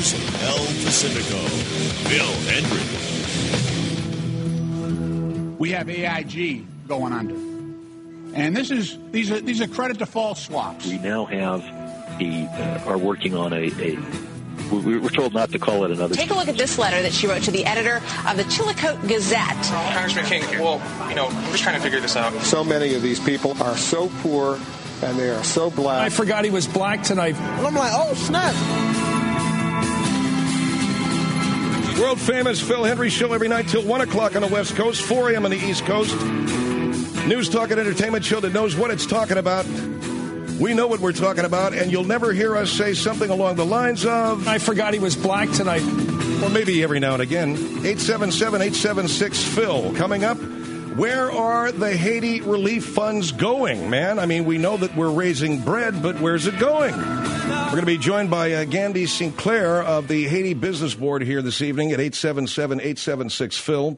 Stars of El Pacifico, Phil Hendry. We have AIG going under. And these are credit default swaps. We now have are working on we're told not to call it another. Take a look at this letter that she wrote to the editor of the Chillicothe Gazette. Congressman King, I'm just trying to figure this out. So many of these people are so poor and they are so black. I forgot he was black tonight. And I'm like, oh, snap. World famous Phil Hendry show every night till 1 o'clock on the West Coast, 4 a.m. on the East Coast. News, talk, and entertainment show that knows what it's talking about. We know what we're talking about, and you'll never hear us say something along the lines of... I forgot he was black tonight. Or maybe every now and again. 877-876-PHIL. Coming up, where are the Haiti relief funds going, man? I mean, we know that we're raising bread, but where's it going? We're going to be joined by Gandhi Sinclair of the Haiti Business Board here this evening at 877-876-PHIL.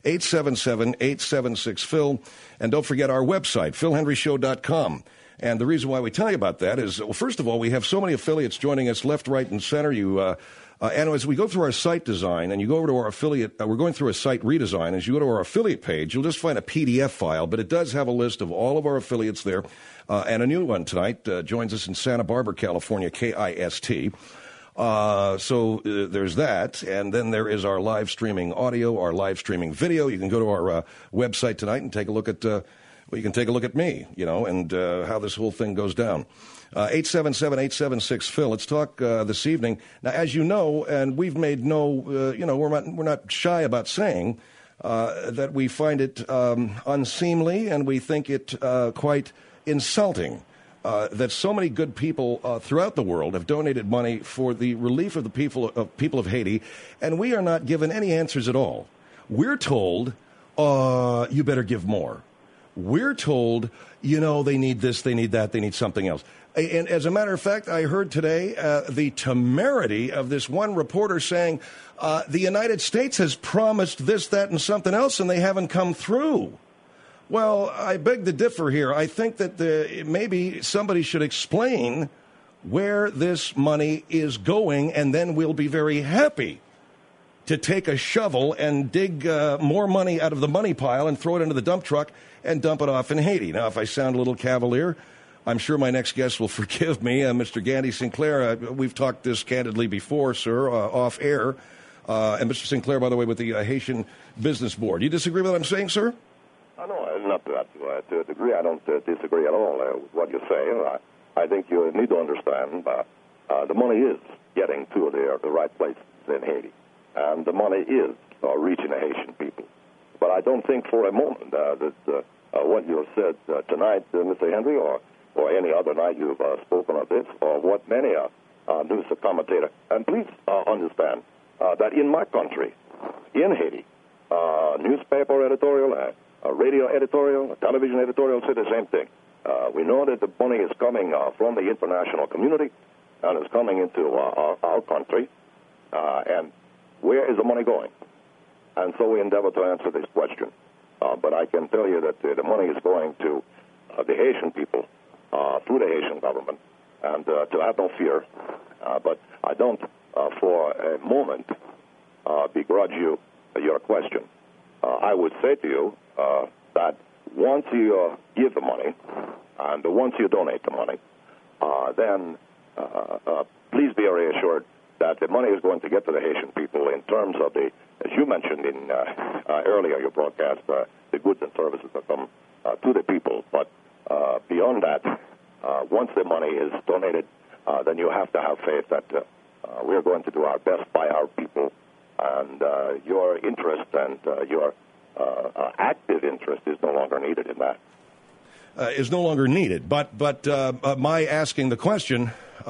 877-876-PHIL. And don't forget our website, philhendryshow.com. And the reason why we tell you about that is, well, first of all, we have so many affiliates joining us left, right, and center. And as we go through our site design and you go over to our affiliate, we're going through a site redesign. As you go to our affiliate page, you'll just find a PDF file, but it does have a list of all of our affiliates there. And a new one tonight joins us in Santa Barbara, California, KIST. So there's that. And then there is our live streaming audio, our live streaming video. You can go to our website tonight and take a look at you can take a look at me, and how this whole thing goes down. 877-876-PHIL. Let's talk this evening. Now, as you know, and we've made we're not shy about saying that we find it unseemly and we think it quite insulting that so many good people throughout the world have donated money for the relief of the people of Haiti, and we are not given any answers at all. We're told, you better give more. We're told, they need this, they need that, they need something else. And as a matter of fact, I heard today the temerity of this one reporter saying the United States has promised this, that, and something else, and they haven't come through. Well, I beg to differ here. I think that maybe somebody should explain where this money is going, and then we'll be very happy to take a shovel and dig more money out of the money pile and throw it into the dump truck and dump it off in Haiti. Now, if I sound a little cavalier, I'm sure my next guest will forgive me. Mr. Gandhi Sinclair, we've talked this candidly before, sir, off air. And Mr. Sinclair, by the way, with the Haitian Business Board. You disagree with what I'm saying, sir? No, not to a degree. I don't disagree at all with what you're saying. I think you need to understand the money is getting to the right place in Haiti. And the money is reaching the Haitian people. But I don't think for a moment that what you have said tonight, Mr. Hendry, or any other night you've spoken of this, or what many news commentator. And please understand that in my country, in Haiti, newspaper editorial, radio editorial, television editorial say the same thing. We know that the money is coming from the international community and is coming into our country. And where is the money going? And so we endeavor to answer this question. But I can tell you that the money is going to the Haitian people through the Haitian government, and to have no fear. But I don't, for a moment, begrudge you your question. I would say to you that once you give the money, and once you donate the money, then please be reassured that the money is going to get to the Haitian people in terms of as you mentioned in earlier your broadcast, the goods and services that come to the people. But beyond that, once the money is donated, then you have to have faith that we're going to do our best by our people, and your interest and your active interest is no longer needed in that. Is no longer needed. But my asking the question,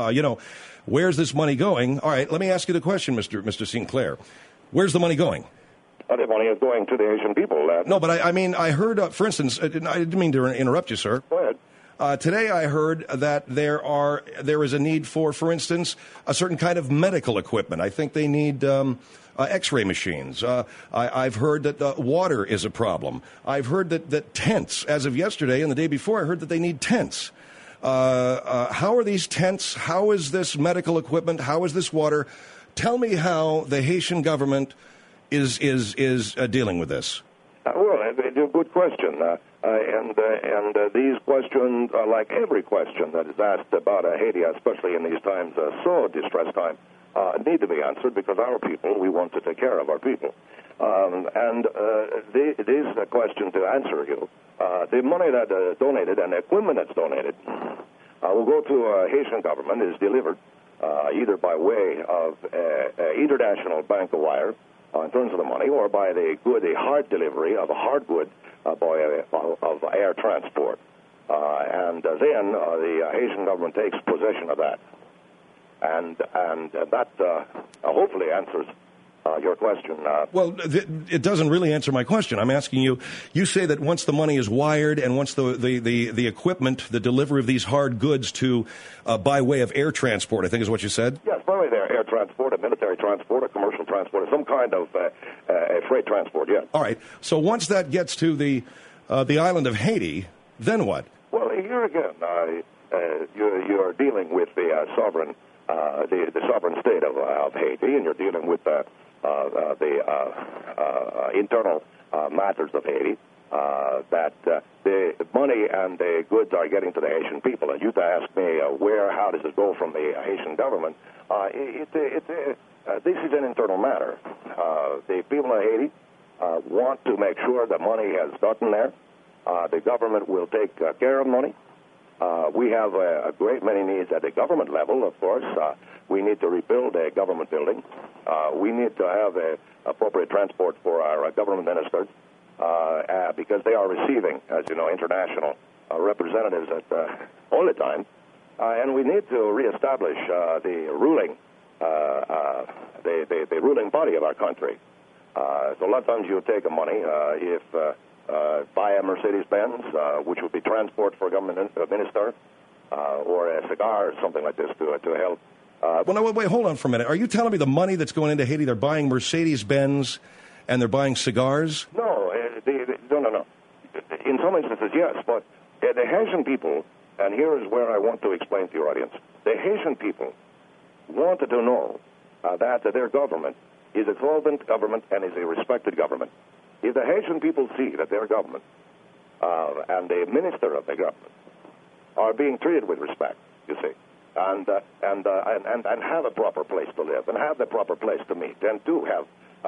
where's this money going? All right, let me ask you the question, Mr. Sinclair. Where's the money going? The money is going to the Haitian people. No, but I heard, for instance, I didn't mean to interrupt you, sir. Go ahead. Today I heard that there is a need for instance, a certain kind of medical equipment. I think they need X-ray machines. I've heard that water is a problem. I've heard that tents, as of yesterday and the day before, I heard that they need tents. How are these tents? How is this medical equipment? How is this water Tell me how the Haitian government is dealing with this. Well, it's a good question. And these questions, like every question that is asked about Haiti, especially in these times, so distressed time, need to be answered because our people, we want to take care of our people. It is a question to answer you. The money that donated and the equipment that's donated will go to Haitian government, is delivered either by way of international bank of wire in terms of the money, or by the hard delivery of a hard good of air transport. And then the Haitian government takes possession of that. And that hopefully answers your question. Well, it doesn't really answer my question. I'm asking you, you say that once the money is wired and once the equipment, the delivery of these hard goods to by way of air transport, I think is what you said? Yes, by way of air transport, a military transport, a commercial transport, some kind of freight transport, yes. All right. So once that gets to the island of Haiti, then what? Well, here again, you're dealing with the sovereign the sovereign state of Haiti, and you're dealing with the internal matters of Haiti, that the money and the goods are getting to the Haitian people. And you to ask me how does it go from the Haitian government? This is an internal matter. The people of Haiti want to make sure the money has gotten there. The government will take care of money. We have a great many needs at the government level, of course. We need to rebuild a government building. We need to have appropriate transport for our government ministers because they are receiving, as you know, international representatives all the time. And we need to reestablish the ruling body of our country. So a lot of times you take money buy a Mercedes-Benz, which would be transport for a government minister, or a cigar or something like this to help. Well, no, wait, hold on for a minute. Are you telling me the money that's going into Haiti, they're buying Mercedes-Benz and they're buying cigars? No, no. In some instances, yes, but the Haitian people, and here is where I want to explain to your audience, the Haitian people wanted to know that their government is a solvent government and is a respected government. If the Haitian people see that their government and the minister of the government are being treated with respect, you see, and have a proper place to live and have the proper place to meet, and do have,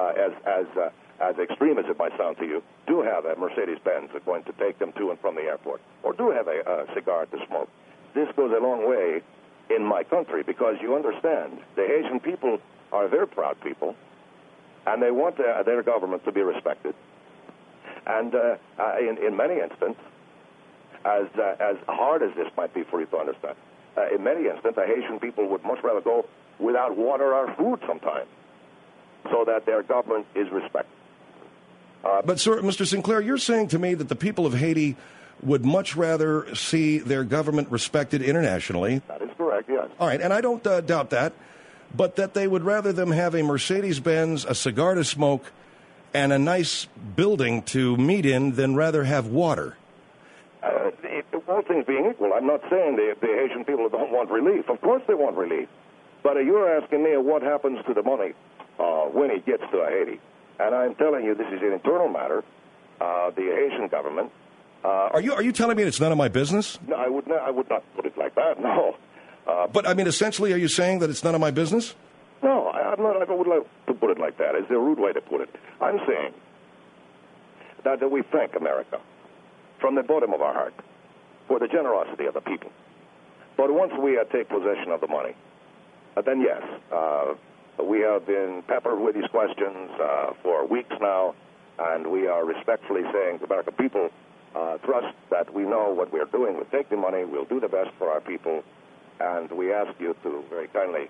as extreme as it might sound to you, do have a Mercedes-Benz going to take them to and from the airport, or do have a cigar to smoke. This goes a long way in my country because you understand the Haitian people are very proud people. And they want their government to be respected. And in many instances, as hard as this might be for you to understand, in many instances, the Haitian people would much rather go without water or food sometimes, so that their government is respected. But, sir, Mr. Sinclair, you're saying to me that the people of Haiti would much rather see their government respected internationally. That is correct, yes. All right, and I don't doubt that. But that they would rather them have a Mercedes-Benz, a cigar to smoke, and a nice building to meet in than rather have water. All things being equal, I'm not saying the Haitian people don't want relief. Of course they want relief. But you're asking me what happens to the money when it gets to Haiti. And I'm telling you this is an internal matter. The Haitian government... Are you telling me it's none of my business? No, I would not put it like that, no. But, I mean, essentially, are you saying that it's none of my business? No, I'm not. I would like to put it like that. It's a rude way to put it. I'm saying that we thank America from the bottom of our heart for the generosity of the people. But once we take possession of the money, then yes, we have been peppered with these questions for weeks now, and we are respectfully saying to the American people, trust that we know what we're doing. We'll take the money. We'll do the best for our people. And we ask you to very kindly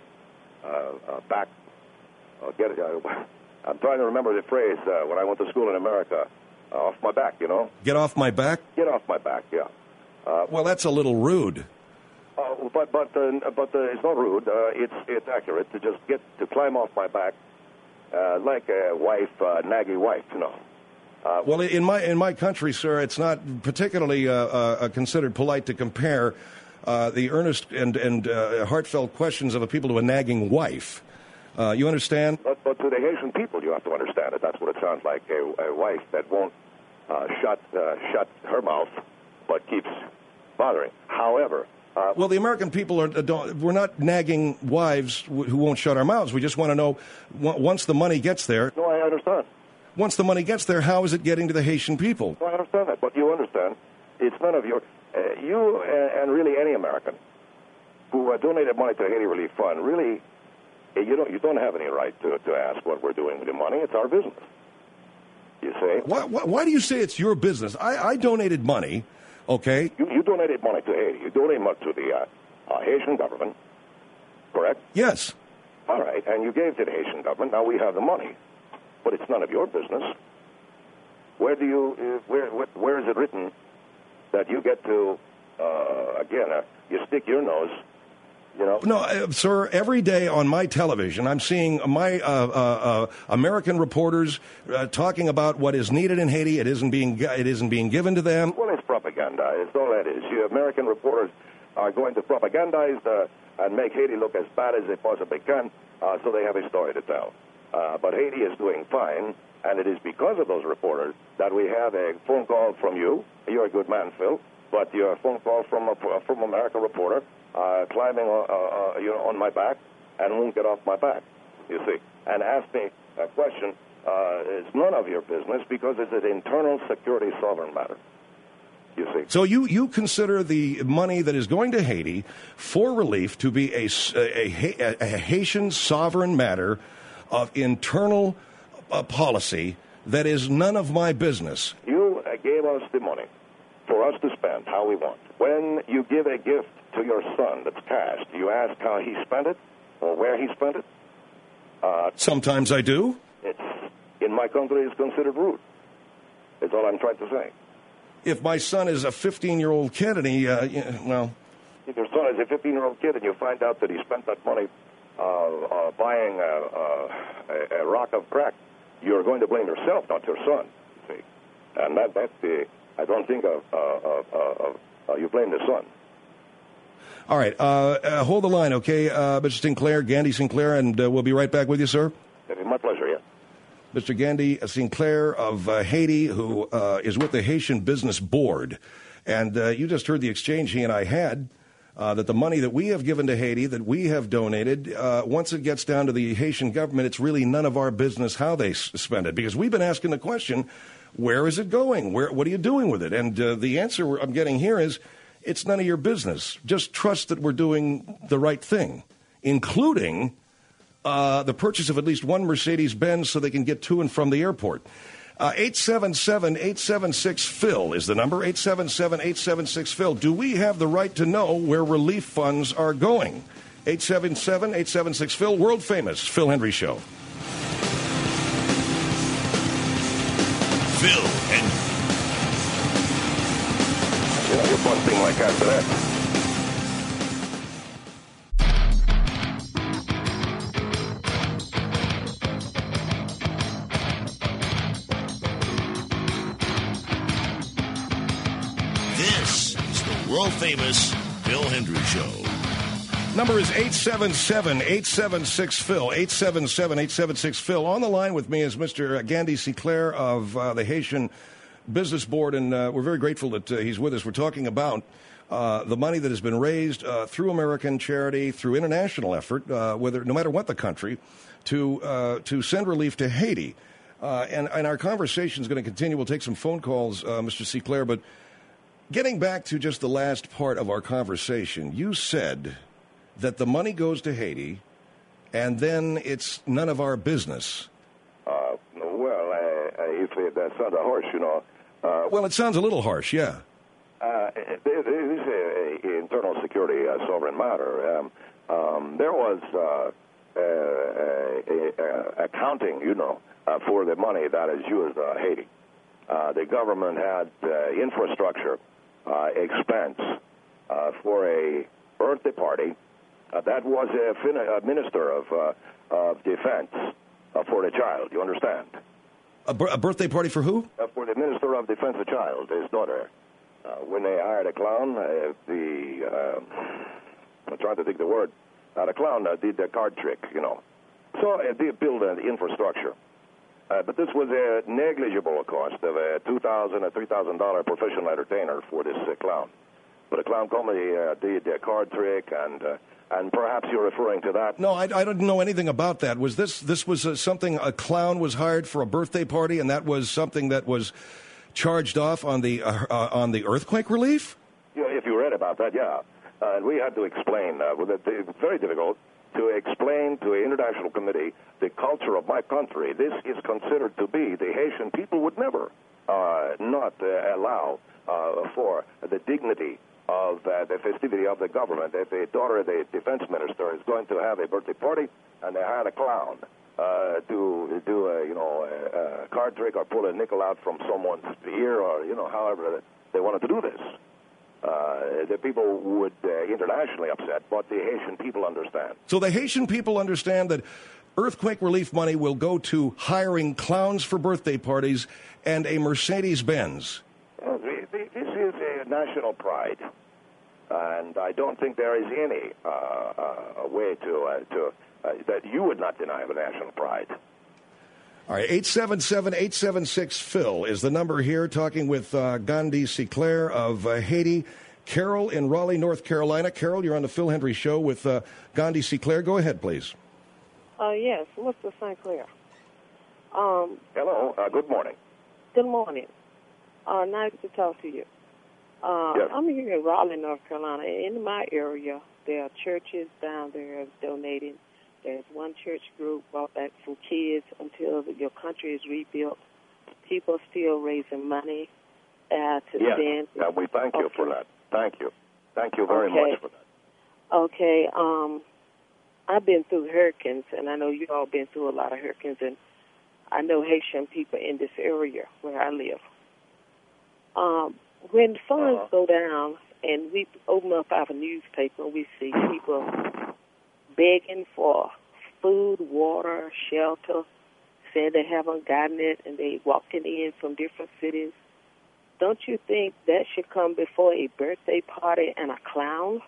get it. I'm trying to remember the phrase when I went to school in America, off my back, you know. Get off my back? Get off my back, yeah. Well, that's a little rude. But it's not rude. It's accurate to just climb off my back like a wife, naggy wife, you know. Well, in my country, sir, it's not particularly considered polite to compare the earnest and heartfelt questions of a people to a nagging wife. You understand? But to the Haitian people, you have to understand it. That's what it sounds like, a wife that won't shut her mouth but keeps bothering. However... well, the American people we're not nagging wives who won't shut our mouths. We just want to know, once the money gets there... No, I understand. Once the money gets there, how is it getting to the Haitian people? No, I understand that, but you understand, it's none of your... you and really any American who donated money to the Haiti Relief Fund, really, you don't have any right to ask what we're doing with the money. It's our business. You say? Why do you say it's your business? I donated money, okay? You donated money to Haiti. You donated money to the Haitian government, correct? Yes. All right, and you gave to the Haitian government. Now we have the money, but it's none of your business. Where is it written that you get to, you stick your nose, you know? No, sir, every day on my television, I'm seeing my American reporters talking about what is needed in Haiti. It isn't being given to them. Well, it's propaganda. It's all that is. You American reporters are going to propagandize and make Haiti look as bad as they possibly can, so they have a story to tell. But Haiti is doing fine, and it is because of those reporters that we have a phone call from you. You're a good man, Phil, but you're a phone call from an American reporter climbing on my back and won't get off my back, you see, and ask me a question. It's none of your business because it's an internal security sovereign matter. You see. So you consider the money that is going to Haiti for relief to be a Haitian sovereign matter of internal policy that is none of my business. You gave us the money for us to spend how we want. When you give a gift to your son that's cash, do you ask how he spent it or where he spent it? Sometimes I do. It's, in my country, it's considered rude. That's all I'm trying to say. If my son is a 15-year-old kid and he, well... If your son is a 15-year-old kid and you find out that he spent that money buying a rock of crack, you're going to blame yourself, not your son. See, and that's the. I don't think you blame the son. All right, hold the line, okay, Mr. Sinclair, Gandhi Sinclair, and we'll be right back with you, sir. My pleasure. Yeah. Mr. Gandhi Sinclair of Haiti, who is with the Haitian Business Board, and you just heard the exchange he and I had. That the money that we have given to Haiti, that we have donated, once it gets down to the Haitian government, it's really none of our business how they spend it. Because we've been asking the question, where is it going? What are you doing with it? And the answer I'm getting here is, it's none of your business. Just trust that we're doing the right thing, including the purchase of at least one Mercedes-Benz so they can get to and from the airport. 877-876-PHIL is the number, 877-876-PHIL. Do we have the right to know where relief funds are going? 877-876-PHIL, world famous Phil Hendrie Show. Phil Hendrie. You're busting like after that. World-famous Phil Hendrie Show. Number is 877-876-PHIL, 877-876-PHIL. On the line with me is Mr. Gandhi Sinclair of the Haitian Business Board, and we're very grateful that he's with us. We're talking about the money that has been raised through American charity, through international effort, no matter what the country, to send relief to Haiti. And our conversation is going to continue. We'll take some phone calls, Mr. Sinclair, but getting back to just the last part of our conversation, you said that the money goes to Haiti, and then it's none of our business. If that sounds harsh, you know. Well, it sounds a little harsh, yeah. It is an internal security sovereign matter. There was accounting, you know, for the money that is used Haiti. The government had infrastructure expense for a birthday party that was a minister of defense for the child. You understand? A birthday party for who? For the minister of defense, the child, his daughter. When they hired a clown, I'm trying to think the word. The clown did the card trick, you know, So they build an infrastructure. But this was a negligible cost of a $2,000 or $3,000 professional entertainer for this clown. But a clown comedy did a card trick, and perhaps you're referring to that. No, I don't know anything about that. Was this was something a clown was hired for a birthday party, and that was something that was charged off on the earthquake relief? Yeah, if you read about that, yeah. And we had to explain. It's very difficult to explain to an international committee the culture of my country. This is considered to be the Haitian people would never not allow for the dignity of the festivity of the government. If a daughter of the defense minister is going to have a birthday party and they hired a clown to do a card trick or pull a nickel out from someone's ear, or however they wanted to do this, the people would internationally upset, but the Haitian people understand. So the Haitian people understand that earthquake relief money will go to hiring clowns for birthday parties and a Mercedes-Benz. Well, this is a national pride, and I don't think there is any way to that you would not deny of a national pride. All right, 877-876-PHIL is the number here, talking with Gandhi Seclair of Haiti. Carol in Raleigh, North Carolina. Carol, you're on the Phil Hendry Show with Gandhi Seclair. Go ahead, please. Yes, Mr. Sinclair. Hello, good morning. Good morning. Nice to talk to you. Yes. I'm here in Raleigh, North Carolina. In my area, there are churches down there donating. There's one church group brought back some kids until your country is rebuilt. People still raising money to send. Yeah, we thank you for that. Thank you. Thank you very much for that. Okay. I've been through hurricanes, and I know you all been through a lot of hurricanes, and I know Haitian people in this area where I live. When funds go down and we open up our newspaper, we see people begging for food, water, shelter, saying they haven't gotten it, and they walking in from different cities. Don't you think that should come before a birthday party and a clown?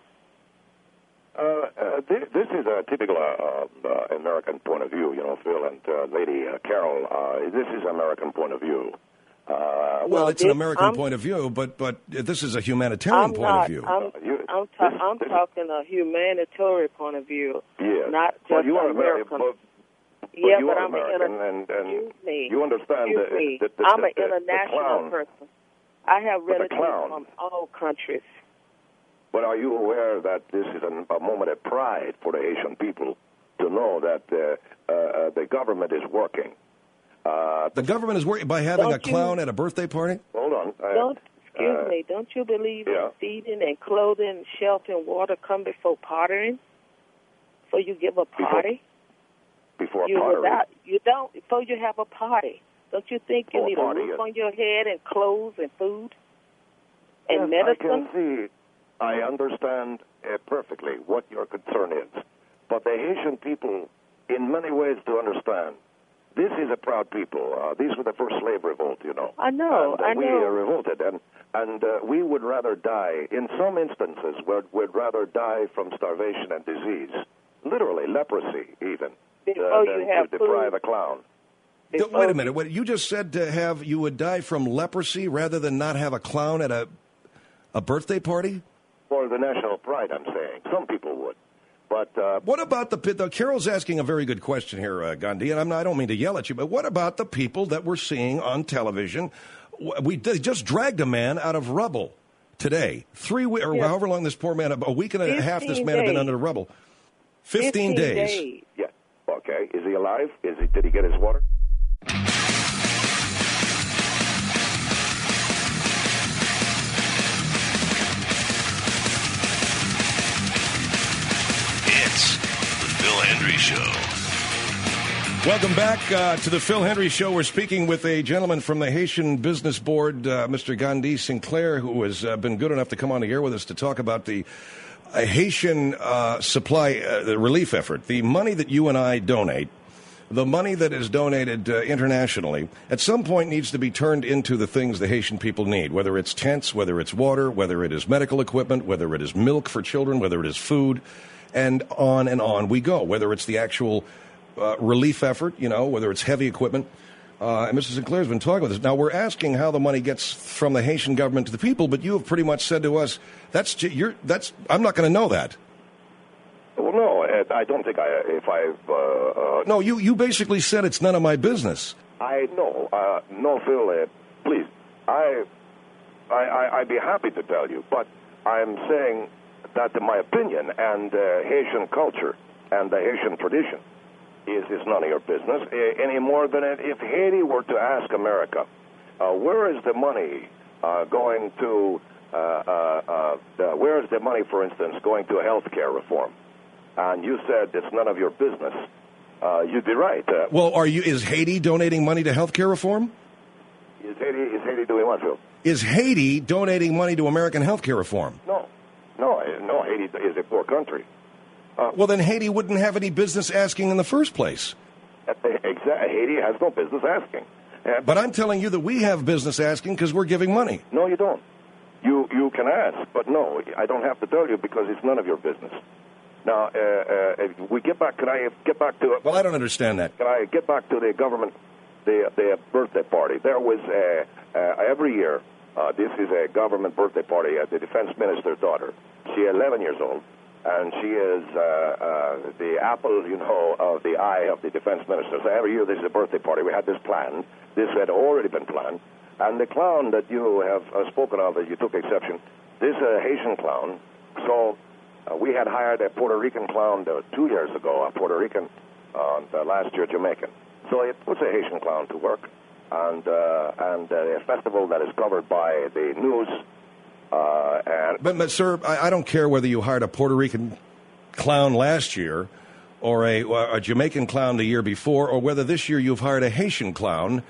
This is a typical American point of view, Phil and Lady Carol. This is American point of view. Well, it's an American point of view, but this is a humanitarian point of view. I'm talking a humanitarian point of view, not just well, you are American. But you are American, and you understand that I'm an international person. I have relatives from all countries. But are you aware that this is a moment of pride for the Haitian people to know that the government is working? The government is working by having a clown at a birthday party? Hold on. Excuse me. Don't you believe in feeding and clothing, shelter, and water come before partying? So you give a party? Before a party? You don't. Before you have a party. Don't you think you need a roof on your head and clothes and food and medicine? I understand perfectly what your concern is. But the Haitian people, in many ways, do understand. This is a proud people. These were the first slave revolt, I know. We revolted, and we would rather die. In some instances, we'd rather die from starvation and disease, literally leprosy, even, than to deprive a clown. Wait a minute. What you just said you would die from leprosy rather than not have a clown at a birthday party? For the national pride, I'm saying. Some people would. But what about Carol's asking a very good question here, Gandhi, and I don't mean to yell at you, but what about the people that we're seeing on television? They just dragged a man out of rubble today. However long this poor man, a week and a half this man had been under the rubble. 15 days. Yeah. Okay. Is he alive? Did he get his water? Phil Hendry Show. Welcome back to the Phil Hendry Show. We're speaking with a gentleman from the Haitian Business Board, Mr. Gandhi Seclair, who has been good enough to come on the air with us to talk about the Haitian supply relief effort. The money that you and I donate, the money that is donated internationally, at some point needs to be turned into the things the Haitian people need, whether it's tents, whether it's water, whether it is medical equipment, whether it is milk for children, whether it is food. And on we go, whether it's the actual relief effort, whether it's heavy equipment. And Mr. Sinclair's been talking with us. Now, we're asking how the money gets from the Haitian government to the people, but you have pretty much said to us, I'm not going to know that. Well, no, I don't think No, you basically said it's none of my business. I know. No, Phil, please. I'd be happy to tell you, but I'm saying that in my opinion and Haitian culture and the Haitian tradition is none of your business any more than if Haiti were to ask America, where is the money going to, where is the money, for instance, going to health care reform? And you said it's none of your business. You'd be right. Is Haiti donating money to health care reform? Is Haiti doing what, Phil? Is Haiti donating money to American health care reform? No, Haiti is a poor country. Well, then Haiti wouldn't have any business asking in the first place. Exactly. Haiti has no business asking. But I'm telling you that we have business asking because we're giving money. No, you don't. You can ask, but no, I don't have to tell you because it's none of your business. Now, if we get back, can I get back to it? Well, I don't understand that. Can I get back to the government, the birthday party? There was, every year, this is a government birthday party at the defense minister's daughter. She is 11 years old, and she is the apple, of the eye of the defense minister. So every year there's a birthday party. We had this planned. This had already been planned. And the clown that you have spoken of, that you took exception, this Haitian clown. So we had hired a Puerto Rican clown 2 years ago, a Puerto Rican, last year Jamaican. So it puts a Haitian clown to work. And a festival that is covered by the news. But sir, I don't care whether you hired a Puerto Rican clown last year or a Jamaican clown the year before, or whether this year you've hired a Haitian clown.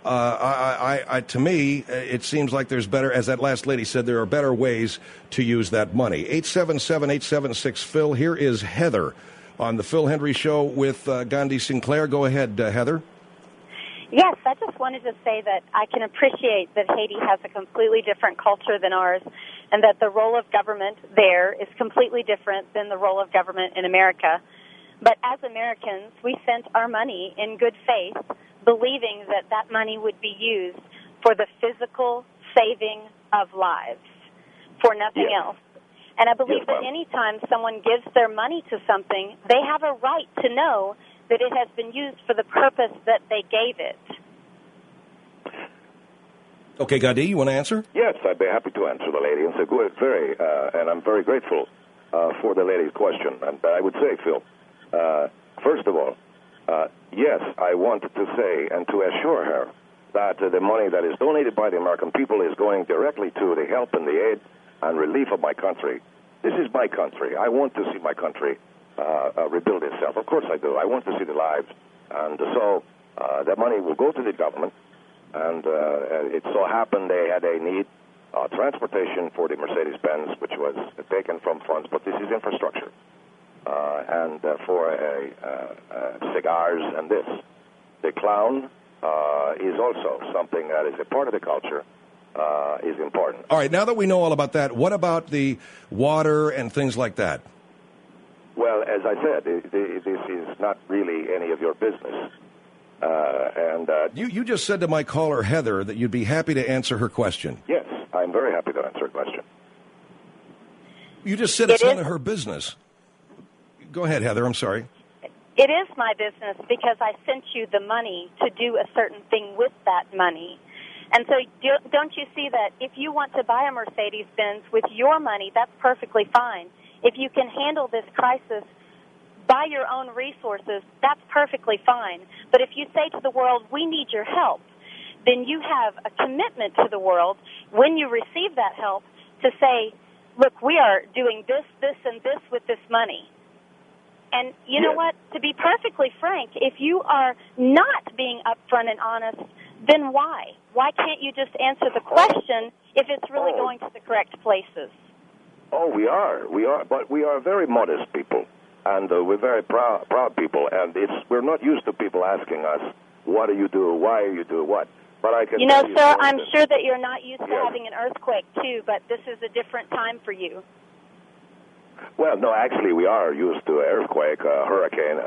To me, it seems like there's better, as that last lady said, there are better ways to use that money. 877-876-PHIL. Here is Heather on the Phil Hendrie Show with Gandhi Sinclair. Go ahead, Heather. Yes, I just wanted to say that I can appreciate that Haiti has a completely different culture than ours, and that the role of government there is completely different than the role of government in America. But as Americans, we sent our money in good faith, believing that that money would be used for the physical saving of lives, for nothing else. And I believe that any time someone gives their money to something, they have a right to know that it has been used for the purpose that they gave it. Okay, Gandhi, you want to answer? Yes, I'd be happy to answer the lady. And so and I'm very grateful for the lady's question. And I would say, Phil, first of all, yes, I wanted to say and to assure her that the money that is donated by the American people is going directly to the help and the aid and relief of my country. This is my country. I want to see my country rebuild itself. Of course I do. I want to see the lives. And so that money will go to the government. And it so happened they had a need, transportation for the Mercedes-Benz, which was taken from funds, but this is infrastructure. And for cigars and this. The clown is also something that is a part of the culture, is important. All right, now that we know all about that, what about the water and things like that? Well, as I said, this is not really any of your business. You just said to my caller, Heather, that you'd be happy to answer her question. Yes, I'm very happy to answer her question. You just said it's none of her business. Go ahead, Heather. I'm sorry. It is my business because I sent you the money to do a certain thing with that money. And so don't you see that if you want to buy a Mercedes-Benz with your money, that's perfectly fine. If you can handle this crisis by your own resources, that's perfectly fine. But if you say to the world, we need your help, then you have a commitment to the world when you receive that help to say, look, we are doing this, this, and this with this money. And you know what? To be perfectly frank, if you are not being upfront and honest, then why? Why can't you just answer the question if it's really going to the correct places? Oh, we are, but we are very modest people, and we're very proud people, and we're not used to people asking us, what do you do, why do you do what? But I can sir, I'm sure that you're not used to having an earthquake, too, but this is a different time for you. Well, no, actually, we are used to an earthquake, a hurricane,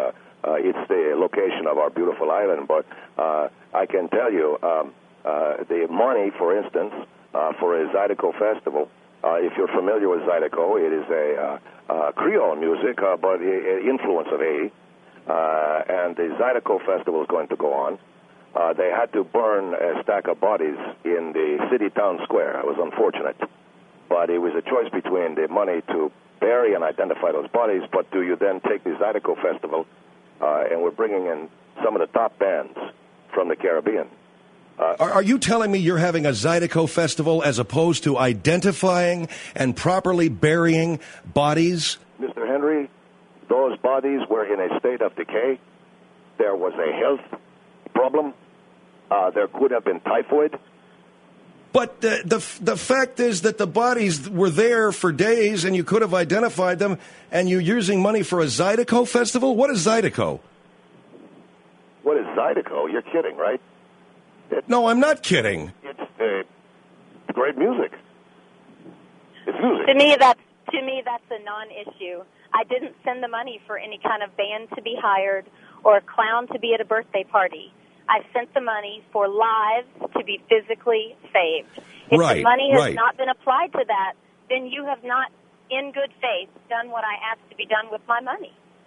it's the location of our beautiful island. But I can tell you, the money, for instance, for a Zydeco festival, if you're familiar with Zydeco, it is a Creole music, but influence of Haiti. And the Zydeco festival is going to go on. They had to burn a stack of bodies in the city town square. It was unfortunate. But it was a choice between the money to bury and identify those bodies, but do you then take the Zydeco festival, and we're bringing in some of the top bands from the Caribbean. Are you telling me you're having a Zydeco festival as opposed to identifying and properly burying bodies? Mr. Henry, those bodies were in a state of decay. There was a health problem. There could have been typhoid. But the fact is that the bodies were there for days, and you could have identified them, and you're using money for a Zydeco festival? What is Zydeco? What is Zydeco? You're kidding, right? No, I'm not kidding. It's great music. It's music. To me, that's a non-issue. I didn't send the money for any kind of band to be hired or a clown to be at a birthday party. I sent the money for lives to be physically saved. If the money has not been applied to that, then you have not, in good faith, done what I asked to be done with my money.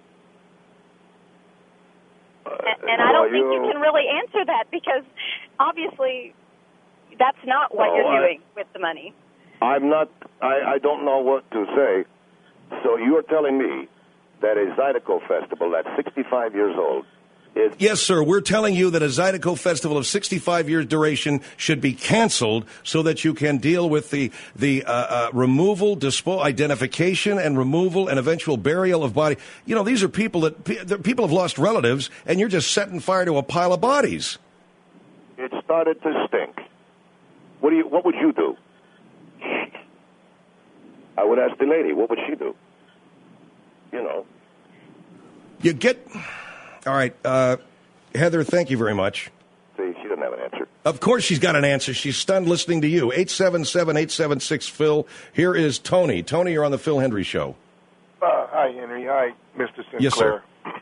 And I don't think you can really answer that because, obviously, that's not what you're doing with the money. I'm not, I don't know what to say. So you're telling me that a Zydeco festival that's 65 years old is... Yes, sir. We're telling you that a Zydeco festival of 65 years duration should be canceled so that you can deal with the removal, identification, and removal and eventual burial of body. You know, these are people people have lost relatives, and you're just setting fire to a pile of bodies. It started to stink. What would you do? I would ask the lady, what would she do? You know. You get... All right, Heather, thank you very much. See, she doesn't have an answer. Of course she's got an answer. She's stunned listening to you. 877-876-PHIL. Here is Tony. Tony, you're on the Phil Hendry Show. Hi, Henry. Hi, Mr. Sinclair. Yes, sir.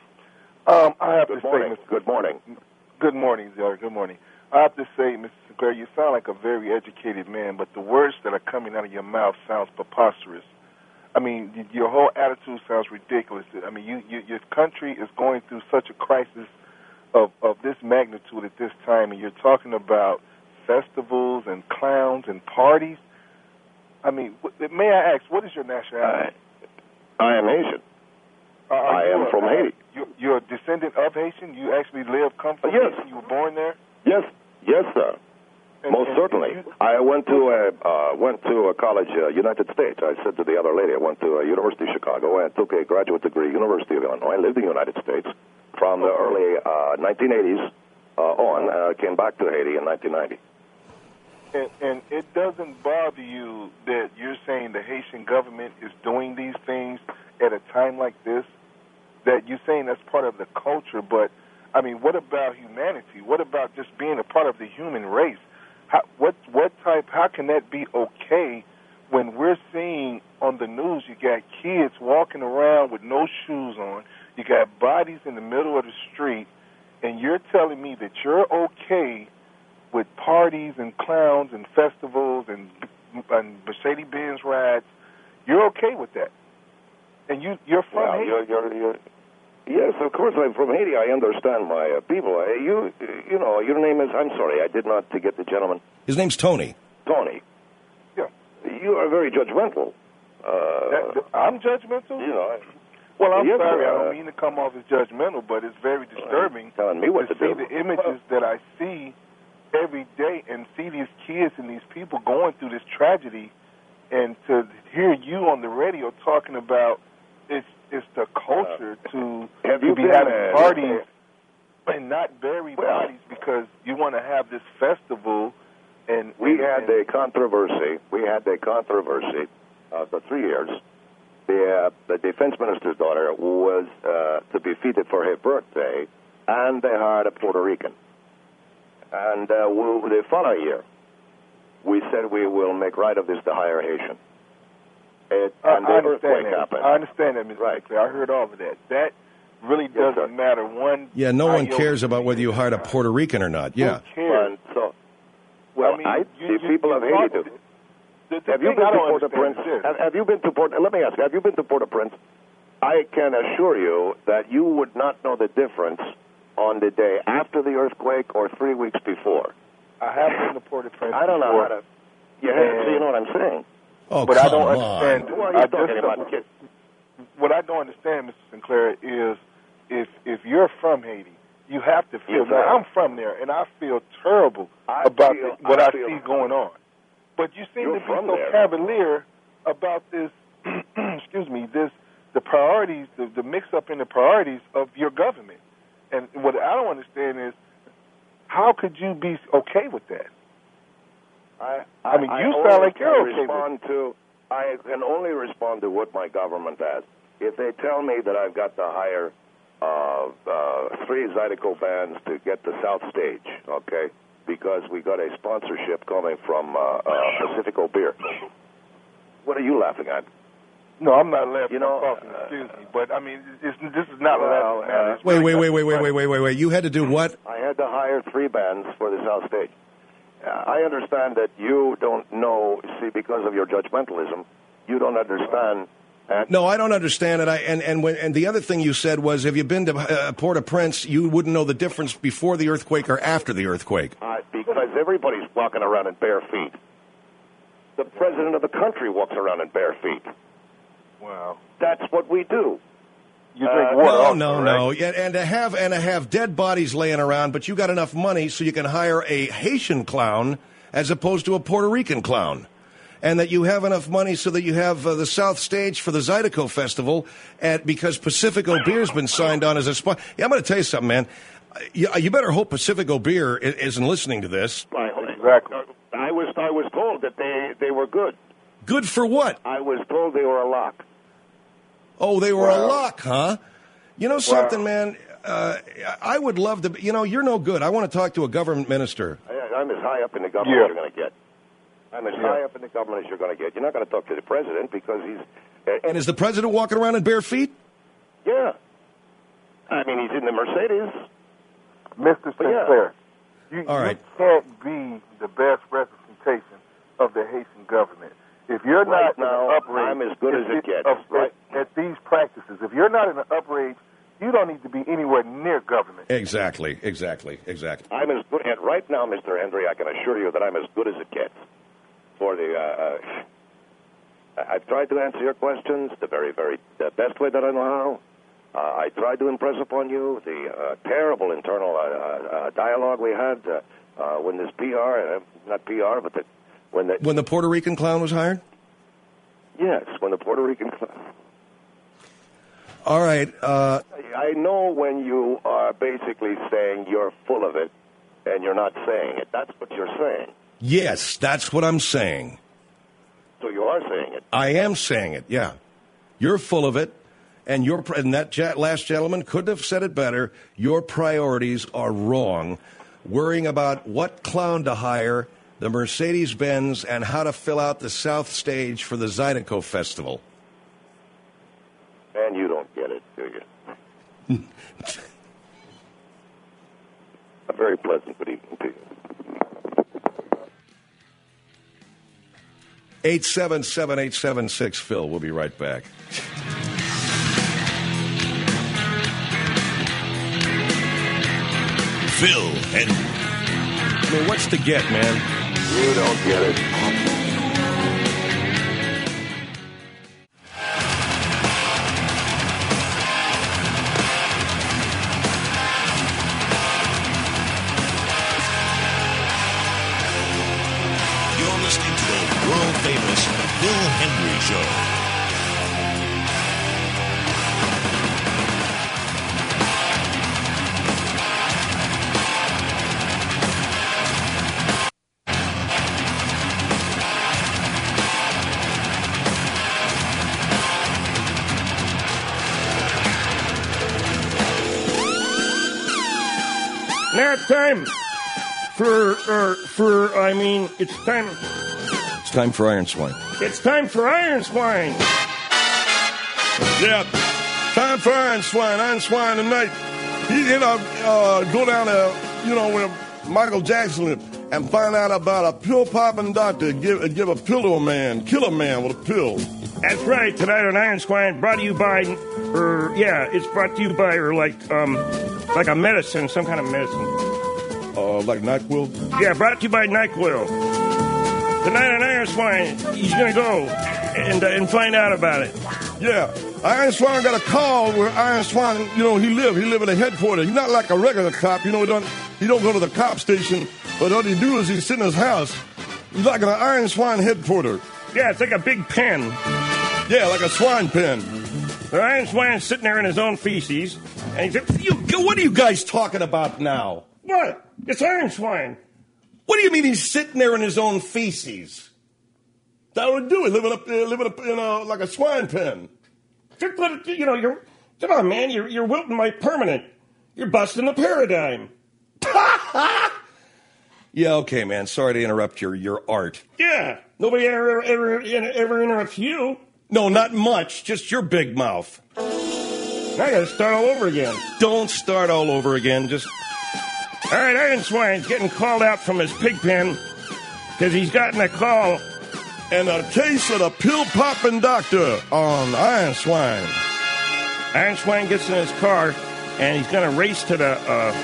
I have to say, good morning. Good morning, Zara. Good morning. I have to say, Mr. Sinclair, you sound like a very educated man, but the words that are coming out of your mouth sounds preposterous. I mean, your whole attitude sounds ridiculous. I mean, your country is going through such a crisis of this magnitude at this time, and you're talking about festivals and clowns and parties. I mean, may I ask, what is your nationality? I am Asian. I am from Haiti. You're a descendant of Haitian? You actually come from Haiti? You were born there? Yes, sir. Most certainly. I went to a college, United States. I said to the other lady, I went to University of Chicago and took a graduate degree, University of Illinois. I lived in the United States from the early 1980s on. I came back to Haiti in 1990. And it doesn't bother you that you're saying the Haitian government is doing these things at a time like this? That you're saying that's part of the culture, but, I mean, what about humanity? What about just being a part of the human race? How can that be okay when we're seeing on the news you got kids walking around with no shoes on, you got bodies in the middle of the street, and you're telling me that you're okay with parties and clowns and festivals and Mercedes-Benz rides? You're okay with that? And you're from Haiti? Yes, of course I'm from Haiti. I understand my people. You know, your name is, I'm sorry, I did not get the gentleman. His name's Tony. Tony. Yeah. You are very judgmental. I'm judgmental? You know. Well, I'm sorry. I don't mean to come off as judgmental, but it's very disturbing telling me what to see do. The images that I see every day and see these kids and these people going through this tragedy, and to hear you on the radio talking about it's the culture to be having parties and not bury bodies because you want to have this festival. And we had a controversy. For 3 years. The defense minister's daughter was to be feted for her birthday, and they hired a Puerto Rican. And the following year, we said we will make right of this to hire a Haitian. And the earthquake happened. I understand that, Mr. Sinclair. I heard all of that. That really doesn't matter. Yeah, no one cares about whether you hired a Puerto Rican or not. Yeah. Who cares? So, well, the people of Haiti do. Have you been to Port-au-Prince? Have you been to Port? Let me ask you. Have you been to Port-au-Prince? I can assure you that you would not know the difference on the day after the earthquake or 3 weeks before. I have been to Port-au-Prince. I don't know how to. You know what I'm saying? Oh, but come I don't on. understand. Who are you talking about, kid? What I don't understand, Mr. Sinclair, is if you're from Haiti, you have to feel. Now, I'm from there, and I feel terrible about what I see going on. But you seem to be so cavalier about this. Excuse me. The priorities, the mix-up in the priorities of your government. And what I don't understand is, how could you be okay with that? I mean, you sound like you're okay with it. I can only respond to what my government has. If they tell me that I've got to hire 3 Zydeco bands to get the South Stage, okay, because we got a sponsorship coming from Pacifico Beer. What are you laughing at? No, I'm not laughing. I'm talking. Excuse me, but I mean, this is not laughing matter. Wait. You had to do what? I had to hire 3 bands for the South Stage. I understand that you don't know. See, because of your judgmentalism, you don't understand. No, I don't understand it. And the other thing you said was, have you been to Port-au-Prince? You wouldn't know the difference before the earthquake or after the earthquake. Because everybody's walking around in bare feet. The president of the country walks around in bare feet. Wow. That's what we do. You drink water. No. Yeah, and to have dead bodies laying around, but you got enough money so you can hire a Haitian clown as opposed to a Puerto Rican clown. And that you have enough money so that you have the South Stage for the Zydeco Festival, because Pacifico Beer's been signed on as a sponsor. Yeah, I'm going to tell you something, man. You better hope Pacifico Beer isn't listening to this. Exactly. I was told that they were good. Good for what? I was told they were a lock. Oh, they were a lock, huh? You know something, man? I would love to. You're no good. I want to talk to a government minister. I'm as high up in the government as you're going to get. I'm as high up in the government as you're going to get. You're not going to talk to the president because he's... and is the president walking around in bare feet? Yeah. I mean, he's in the Mercedes. Mr. Sinclair, you can't be the best representation of the Haitian government. If you're not now, in the upper age... I'm as good as it gets. At these practices, if you're not in the upper age, you don't need to be anywhere near government. Exactly. I'm as good at right now, Mr. Hendry. I can assure you that I'm as good as it gets. For the, I've tried to answer your questions the the best way that I know how. I tried to impress upon you the terrible internal dialogue we had when this not PR, but when the Puerto Rican clown was hired. Yes, when the Puerto Rican clown. All right. I know when you are basically saying you're full of it, and you're not saying it. That's what you're saying. Yes, that's what I'm saying. So you are saying it. I am saying it, yeah. You're full of it, and that last gentleman couldn't have said it better. Your priorities are wrong. Worrying about what clown to hire, the Mercedes-Benz, and how to fill out the South Stage for the Zydeco Festival. And you don't get it, do you? A very pleasant good evening to you. 877-876 Phil. We'll be right back. Phil Hendry. I mean, what's to get, man? You don't get it. Listening to the world-famous Phil Hendry Show. Now it's time it's time. It's time for Iron Swine. It's time for Iron Swine. Yep. Time for Iron Swine. Iron Swine tonight. He's gonna go down there, where Michael Jackson lived and find out about a pill-popping doctor. Give a pill to a man. Kill a man with a pill. That's right. Tonight on Iron Swine, brought to you by, it's brought to you by, like a medicine, some kind of medicine. Like NyQuil? Yeah, brought to you by NyQuil. Tonight on Iron Swine, he's going to go and find out about it. Yeah. Iron Swine got a call where Iron Swine, he live at a headquarters. He's not like a regular cop. He don't go to the cop station, but what he do is he sit in his house. He's like an Iron Swine headquarters. Yeah, it's like a big pen. Yeah, like a swine pen. The Iron Swine's sitting there in his own feces, and he's what are you guys talking about now? What? It's Iron Swine. What do you mean he's sitting there in his own feces? That would do it, living up in like a swine pen. Come on, man, you're wilting my permanent. You're busting the paradigm. Yeah, okay, man. Sorry to interrupt your art. Yeah, nobody ever interrupts you. No, not much. Just your big mouth. Now I gotta start all over again. Don't start all over again. Just... All right, Iron Swine's getting called out from his pig pen because he's gotten a call. And a case of the pill-popping doctor on Iron Swine. Iron Swine gets in his car, and he's going to race to the...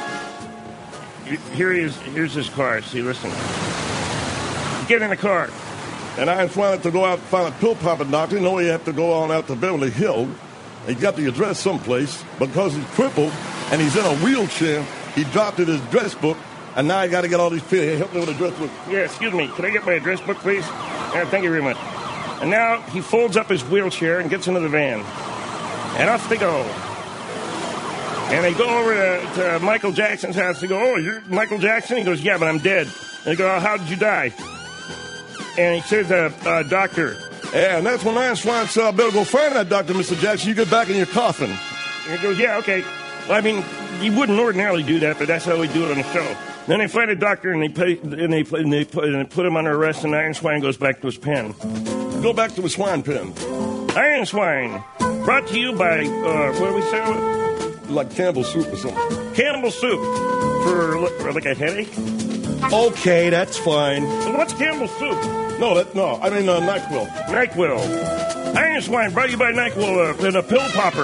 Here he is. Here's his car. See, listen. Get in the car. And Iron Swine had to go out and find a pill-popping doctor. You know, he had to go on out to Beverly Hills. He got the address someplace. Because he's crippled and he's in a wheelchair, he dropped in his address book, and now he got to get all these pills. Hey, help me with the address book. Yeah, excuse me. Can I get my address book, please? Thank you very much. And now he folds up his wheelchair and gets into the van. And off they go. And they go over to Michael Jackson's house. They go, oh, you're Michael Jackson? He goes, yeah, but I'm dead. And they go, oh, how did you die? And he says, doctor. Yeah, and that's when Iron Swine said, I better go find that doctor, Mr. Jackson. You get back in your coffin. And he goes, yeah, okay. Well, I mean, you wouldn't ordinarily do that, but that's how we do it on the show. Then they find a doctor and they put him under arrest, and Iron Swine goes back to his pen. Go back to his swine pen. Iron Swine, brought to you by what do we say? Like Campbell soup or something. Campbell soup for like a headache. Okay, that's fine. So what's Campbell soup? I mean NyQuil. NyQuil. Iron Swine, brought to you by NyQuil and a pill popper.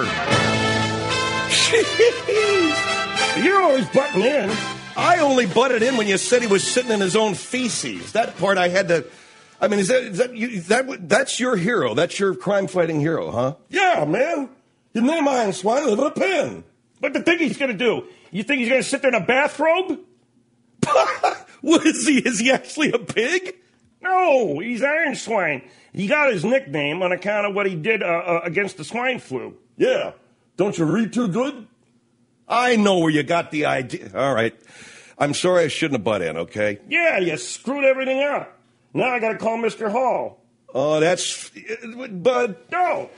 You're always butting in. I only butted in when you said he was sitting in his own feces. That part I had to... I mean, that's your hero? That's your crime-fighting hero, huh? Yeah, man. Your name Iron Swine, live in a pen. What the think he's going to do? You think he's going to sit there in a bathrobe? What is he? Is he actually a pig? No, he's Iron Swine. He got his nickname on account of what he did against the swine flu. Yeah. Don't you read too good? I know where you got the idea. All right. I'm sorry I shouldn't have butt in, okay? Yeah, you screwed everything up. Now I got to call Mr. Hall. Oh, that's... But... No.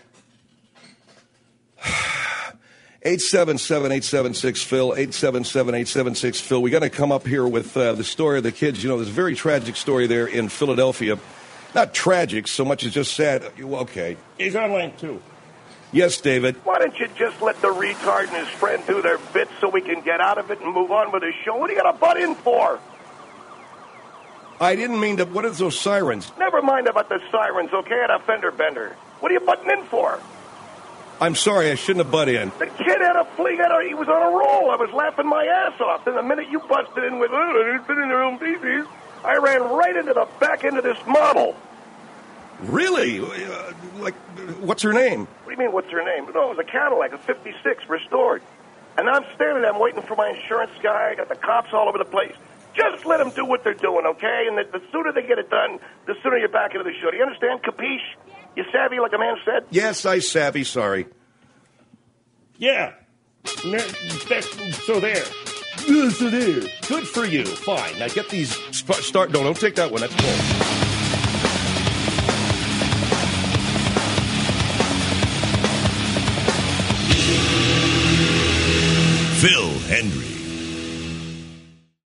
877-876-PHIL, 877-876-PHIL. We got to come up here with the story of the kids. You know, there's a very tragic story there in Philadelphia. Not tragic so much as just sad. Okay. He's on line 2. Yes, David. Why don't you just let the retard and his friend do their bits so we can get out of it and move on with the show? What are you going to butt in for? I didn't mean to... What are those sirens? Never mind about the sirens, okay? At a fender bender. What are you butting in for? I'm sorry, I shouldn't have butt in. The kid had a fling. He was on a roll. I was laughing my ass off. Then the minute you busted in with, they're sitting in their own feces, I ran right into the back end of this model. Really? What's her name? What do you mean, what's her name? No, it was a Cadillac, a 56, restored. And I'm standing there, I'm waiting for my insurance guy. I got the cops all over the place. Just let them do what they're doing, okay? And the sooner they get it done, the sooner you're back into the show. Do you understand? Capiche? You savvy, like a man said? Yes, I savvy, sorry. Yeah. So there. Yes, it is. Good for you. Fine. Now get these... Start... No, don't take that one. That's cool. Phil Hendrie.